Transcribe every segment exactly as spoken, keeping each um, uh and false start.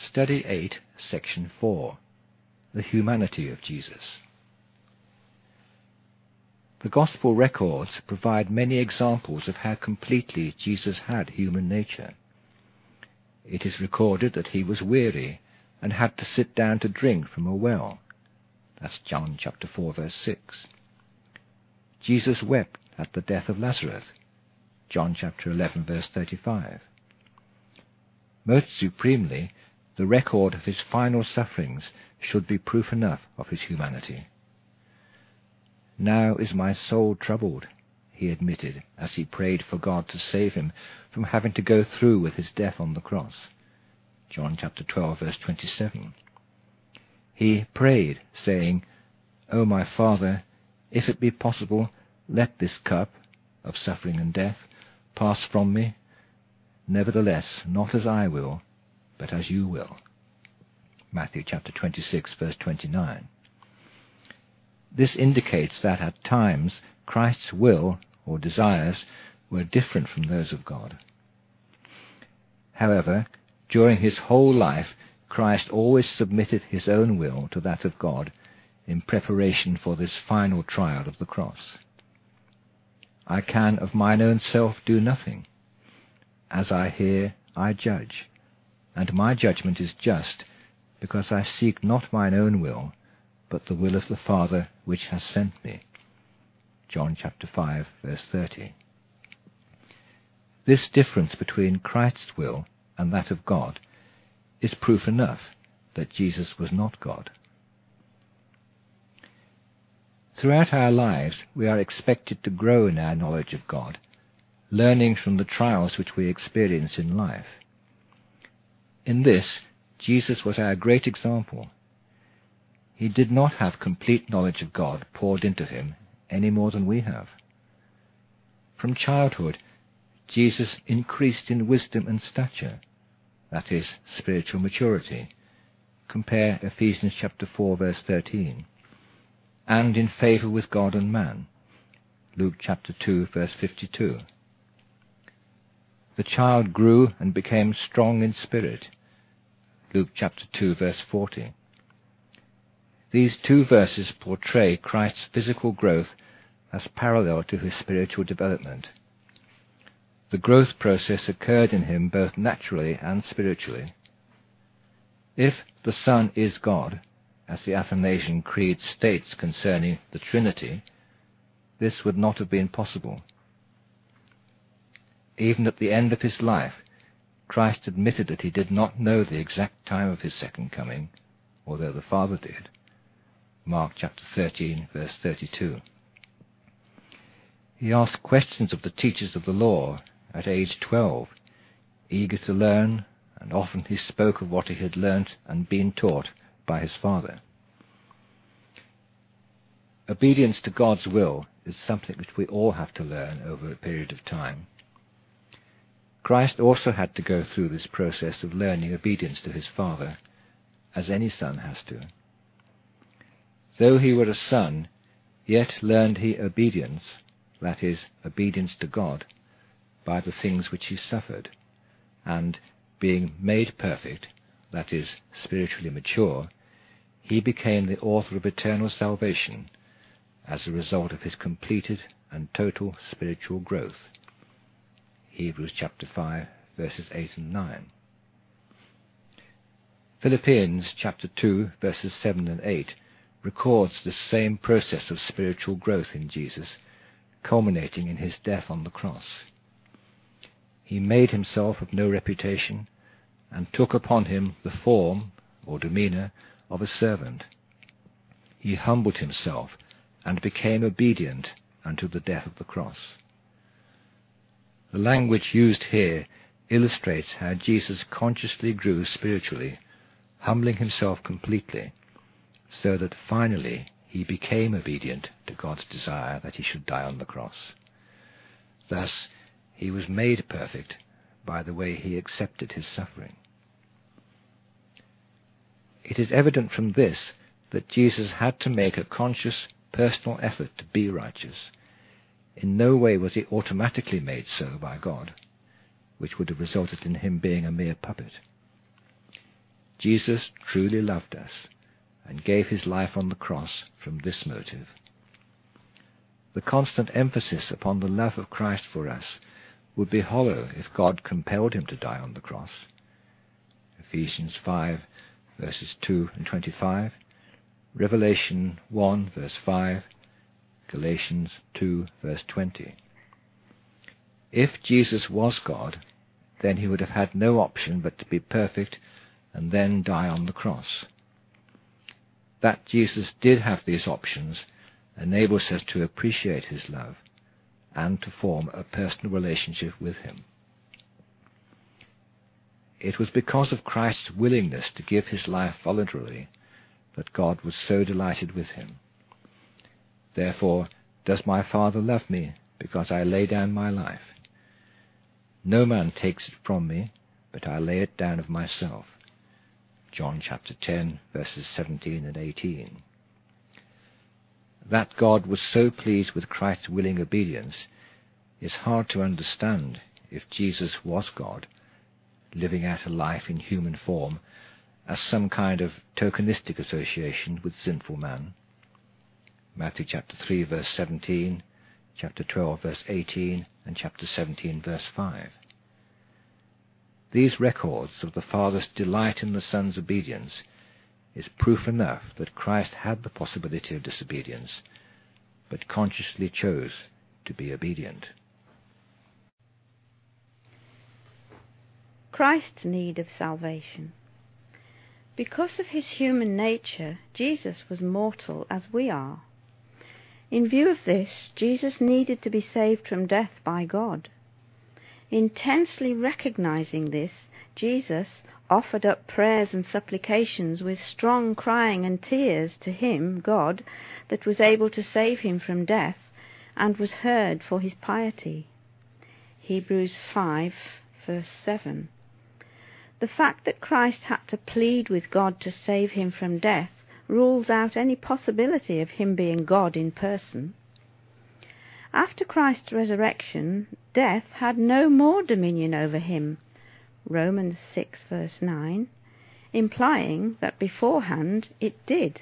Study eight, Section four. The Humanity of Jesus. The Gospel records provide many examples of how completely Jesus had human nature. It is recorded that he was weary and had to sit down to drink from a well. That's John chapter four, verse six. Jesus wept at the death of Lazarus. John chapter eleven, verse thirty-five. Most supremely, the record of his final sufferings should be proof enough of his humanity. "Now is my soul troubled," he admitted as he prayed for God to save him from having to go through with his death on the cross. John chapter twelve, verse twenty-seven. He prayed, saying, "O my Father, if it be possible, let this cup of suffering and death pass from me. Nevertheless, not as I will, but as you will." Matthew chapter twenty-six, verse twenty-nine. This indicates that at times Christ's will or desires were different from those of God. However, during his whole life, Christ always submitted his own will to that of God in preparation for this final trial of the cross. "I can of mine own self do nothing. As I hear, I judge, and my judgment is just, because I seek not mine own will, but the will of the Father which has sent me." John chapter five, verse thirty. This difference between Christ's will and that of God is proof enough that Jesus was not God. Throughout our lives, we are expected to grow in our knowledge of God, learning from the trials which we experience in life. In this, Jesus was our great example. He did not have complete knowledge of God poured into him any more than we have. From childhood, Jesus increased in wisdom and stature, that is, spiritual maturity. Compare Ephesians chapter four, verse thirteen. And in favour with God and man. Luke chapter two, verse fifty-two. The child grew and became strong in spirit. Luke chapter two, verse forty. These two verses portray Christ's physical growth as parallel to his spiritual development. The growth process occurred in him both naturally and spiritually. If the Son is God, as the Athanasian Creed states concerning the Trinity, this would not have been possible. Even at the end of his life, Christ admitted that he did not know the exact time of his second coming, although the Father did. Mark chapter thirteen, verse thirty-two. He asked questions of the teachers of the law at age twelve, eager to learn, and often he spoke of what he had learnt and been taught by his Father. Obedience to God's will is something which we all have to learn over a period of time. Christ also had to go through this process of learning obedience to his Father, as any son has to. Though he were a son, yet learned he obedience, that is, obedience to God, by the things which he suffered, and, being made perfect, that is, spiritually mature, he became the author of eternal salvation as a result of his completed and total spiritual growth. Hebrews chapter five, verses eight and nine. Philippians chapter two, verses seven and eight records the same process of spiritual growth in Jesus, culminating in his death on the cross. He made himself of no reputation, and took upon him the form, or demeanour, of a servant. He humbled himself, and became obedient unto the death of the cross. The language used here illustrates how Jesus consciously grew spiritually, humbling himself completely, so that finally he became obedient to God's desire that he should die on the cross. Thus, he was made perfect by the way he accepted his suffering. It is evident from this that Jesus had to make a conscious, personal effort to be righteous. In no way was he automatically made so by God, which would have resulted in him being a mere puppet. Jesus truly loved us and gave his life on the cross from this motive. The constant emphasis upon the love of Christ for us would be hollow if God compelled him to die on the cross. Ephesians five, verses two and twenty-five, Revelation one, verse five, Galatians two, verse twenty. If Jesus was God, then he would have had no option but to be perfect and then die on the cross. That Jesus did have these options enables us to appreciate his love and to form a personal relationship with him. It was because of Christ's willingness to give his life voluntarily that God was so delighted with him. Therefore does my Father love me, because I lay down my life. No man takes it from me, but I lay it down of myself. John chapter ten, verses seventeen and eighteen. That God was so pleased with Christ's willing obedience is hard to understand if Jesus was God, living out a life in human form as some kind of tokenistic association with sinful man. Matthew chapter three, verse seventeen, chapter twelve, verse eighteen, and chapter seventeen, verse five. These records of the Father's delight in the Son's obedience is proof enough that Christ had the possibility of disobedience, but consciously chose to be obedient. Christ's need of salvation. Because of his human nature, Jesus was mortal as we are. In view of this, Jesus needed to be saved from death by God. Intensely recognizing this, Jesus offered up prayers and supplications with strong crying and tears to him, God, that was able to save him from death, and was heard for his piety. Hebrews five, verse seven. The fact that Christ had to plead with God to save him from death rules out any possibility of him being God in person. After Christ's resurrection, death had no more dominion over him, Romans six, verse nine, implying that beforehand it did.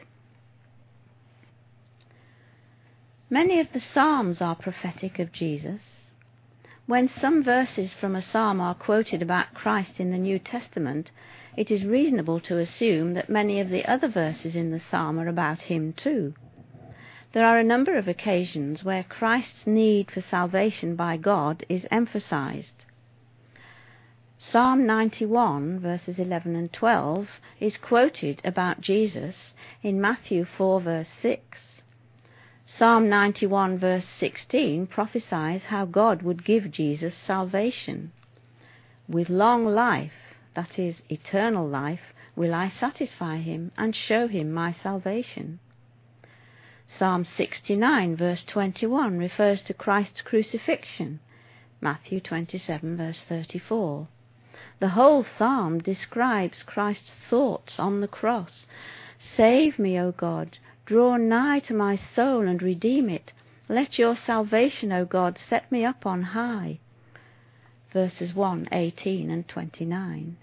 Many of the Psalms are prophetic of Jesus. When some verses from a psalm are quoted about Christ in the New Testament, it is reasonable to assume that many of the other verses in the psalm are about him too. There are a number of occasions where Christ's need for salvation by God is emphasized. Psalm ninety-one, verses eleven and twelve, is quoted about Jesus in Matthew four, verse six. Psalm ninety-one, verse sixteen, prophesies how God would give Jesus salvation. With long life, that is, eternal life, will I satisfy him and show him my salvation. Psalm sixty-nine, verse twenty-one, refers to Christ's crucifixion. Matthew twenty-seven, verse thirty-four. The whole psalm describes Christ's thoughts on the cross. Save me, O God, draw nigh to my soul and redeem it. Let your salvation, O God, set me up on high. Verses one, eighteen and twenty-nine.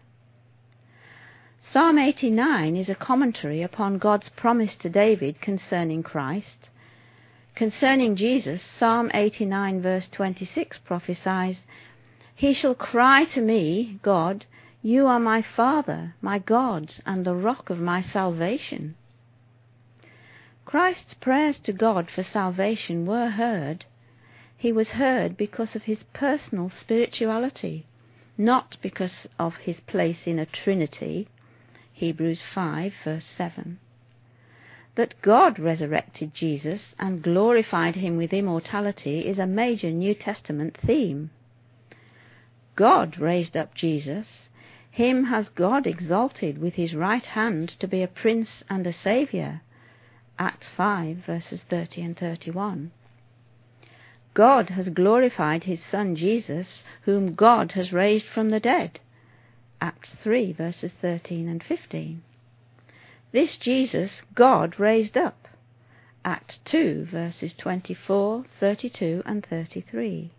Psalm eighty-nine is a commentary upon God's promise to David concerning Christ. Concerning Jesus, Psalm eighty-nine, verse twenty-six prophesies, He shall cry to me, God, you are my Father, my God, and the rock of my salvation. Christ's prayers to God for salvation were heard. He was heard because of his personal spirituality, not because of his place in a Trinity. Hebrews five, verse seven. That God resurrected Jesus and glorified him with immortality is a major New Testament theme. God raised up Jesus. Him has God exalted with his right hand to be a prince and a saviour. Acts five, verses thirty and thirty-one. God has glorified his Son Jesus, whom God has raised from the dead. Acts three, verses thirteen and fifteen. This Jesus God raised up. Acts two, verses twenty-four, thirty-two and thirty-three.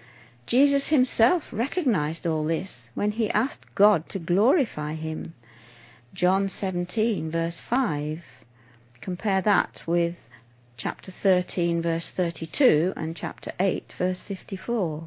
Jesus himself recognized all this when he asked God to glorify him. John seventeen, verse five. Compare that with chapter thirteen, verse thirty-two, and chapter eight, verse fifty-four.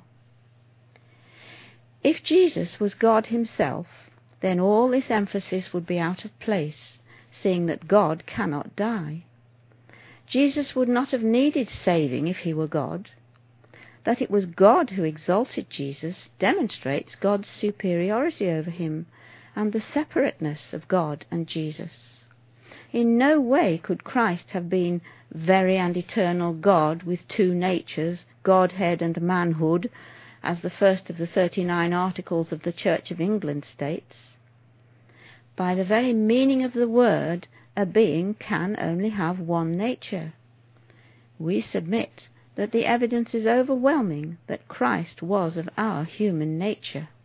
If Jesus was God himself, then all this emphasis would be out of place, seeing that God cannot die. Jesus would not have needed saving if he were God. That it was God who exalted Jesus demonstrates God's superiority over him and the separateness of God and Jesus. In no way could Christ have been very and eternal God with two natures, Godhead and manhood, as the first of the thirty-nine articles of the Church of England states. By the very meaning of the word, a being can only have one nature. We submit that the evidence is overwhelming that Christ was of our human nature.